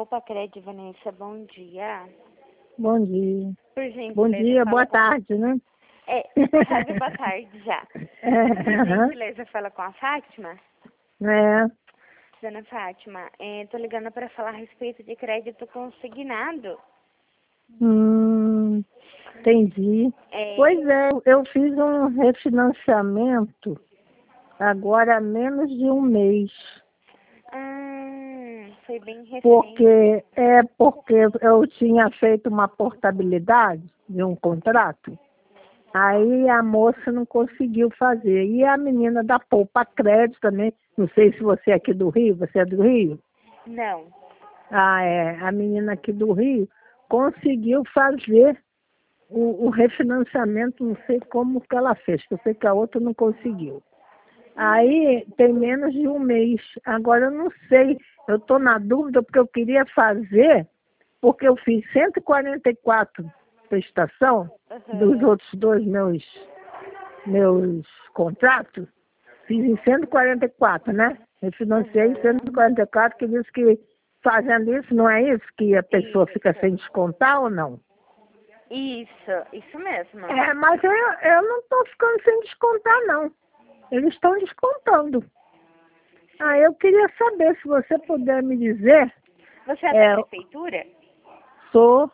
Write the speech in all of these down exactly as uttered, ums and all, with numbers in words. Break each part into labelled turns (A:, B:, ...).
A: Poupa Crédito, Vanessa, bom dia.
B: Bom dia.
A: Por gentileza,
B: Bom dia,
A: fala
B: boa
A: com...
B: tarde, né?
A: É, quase boa tarde já.
B: É,
A: Por gentileza, fala com a Fátima.
B: é.
A: Dona Fátima, estou ligando para falar a respeito de crédito consignado.
B: Hum, entendi.
A: É,
B: Pois é, eu fiz um refinanciamento agora há menos de um mês.
A: ah, foi bem recente.
B: Porque é porque eu tinha feito uma portabilidade de um contrato. Aí a moça não conseguiu fazer. E a menina da Poupa Crédito também, não sei se você é aqui do Rio, você é do Rio?
A: Não.
B: Ah, é. A menina aqui do Rio conseguiu fazer o, o refinanciamento, não sei como que ela fez, porque eu sei que a outra não conseguiu. Aí tem menos de um mês. Agora eu não sei, eu estou na dúvida porque eu queria fazer, porque eu fiz cento e quarenta e quatro prestação dos
A: Uhum.
B: outros dois meus, meus contratos. Fiz em cento e quarenta e quatro, né? Eu financiei em cento e quarenta e quatro, que diz que fazendo isso, não é isso que a pessoa fica
A: Isso.
B: sem descontar ou não?
A: Isso, isso mesmo.
B: É, mas eu, eu não estou ficando sem descontar, não. Eles estão descontando. Ah, eu queria saber, se você puder me dizer,
A: Você é da
B: é,
A: prefeitura?
B: sou,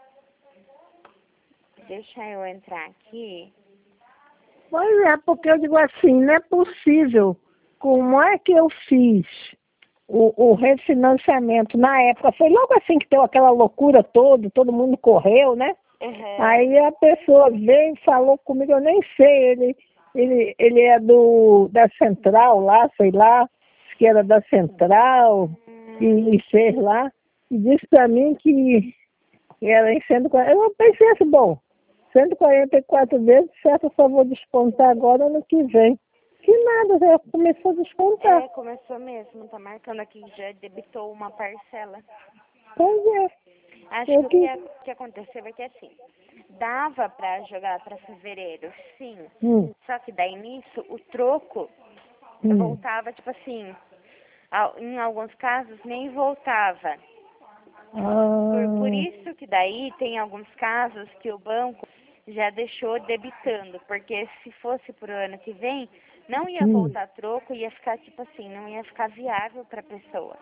A: Deixa eu entrar aqui.
B: pois é, porque eu digo assim, não é possível. Como é que eu fiz o, o refinanciamento na época? Foi logo assim que deu aquela loucura toda, todo mundo correu, né?
A: Uhum.
B: Aí a pessoa veio e falou comigo, eu nem sei, ele, ele, ele é do, da central lá, sei lá, acho que era da central, e, e fez lá, e disse para mim que era em cento e quarenta. Eu pensei assim, bom, cento e quarenta e quatro vezes, certo, eu só vou descontar agora no que vem. Que nada, já começou a descontar.
A: É, começou mesmo, tá marcando aqui que já debitou uma parcela.
B: Pois é,
A: Acho
B: eu
A: que o que,
B: que...
A: a- que aconteceu é que assim, dava pra jogar pra fevereiro, sim.
B: Hum,
A: Só que daí nisso, o troco
B: hum.
A: voltava, tipo assim, ao- em alguns casos nem voltava. Por, por
B: Ah,
A: isso que daí tem alguns casos que o banco já deixou debitando, porque se fosse pro ano que vem, não ia
B: hum.
A: voltar troco, ia ficar tipo assim, não ia ficar viável pra pessoa.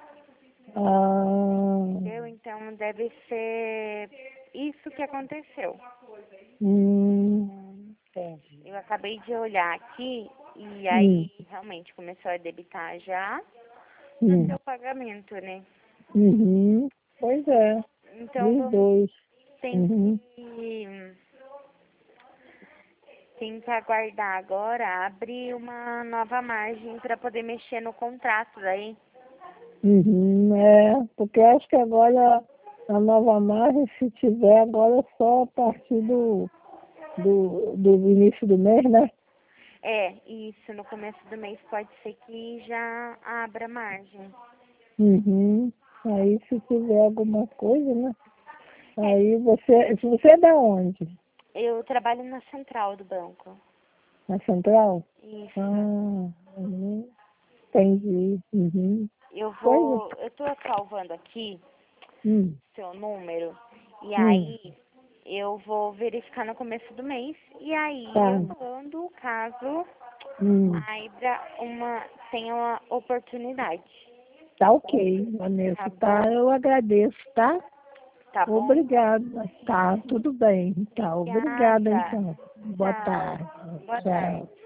B: Ah,
A: Entendeu? Então deve ser isso que aconteceu.
B: hum, entendi.
A: Eu acabei de olhar aqui e aí
B: Hum,
A: realmente começou a debitar já no
B: hum,
A: seu pagamento, né?
B: uhum. Pois é,
A: Então
B: dos
A: vamos
B: dois.
A: tem
B: Uhum,
A: que tem que aguardar agora abrir uma nova margem para poder mexer no contrato daí.
B: uhum, é, porque acho que agora a nova margem, se tiver agora, é só a partir do, do, do início do mês, né?
A: É, isso no começo do mês pode ser que já abra margem.
B: Uhum. Aí se tiver alguma coisa, né?
A: É,
B: Aí você, se você é da onde?
A: eu trabalho na central do banco.
B: Na central? Ah,
A: Isso.
B: uhum. Entendi. Uhum.
A: Eu
B: Pois é.
A: vou, eu tô salvando aqui
B: Hum,
A: seu número e
B: hum,
A: aí eu vou verificar no começo do mês e aí
B: tá.
A: eu mando caso
B: Hum.
A: abra uma tenha uma oportunidade,
B: Tá ok, Vanessa,
A: tá
B: tá?
A: bom?
B: Eu agradeço, tá?
A: Tá bom?
B: Obrigada. Tá, tudo bem. Tá, obrigada
A: Obrigada.
B: então. Boa
A: Tchau.
B: tarde.
A: Boa tarde.
B: Tchau.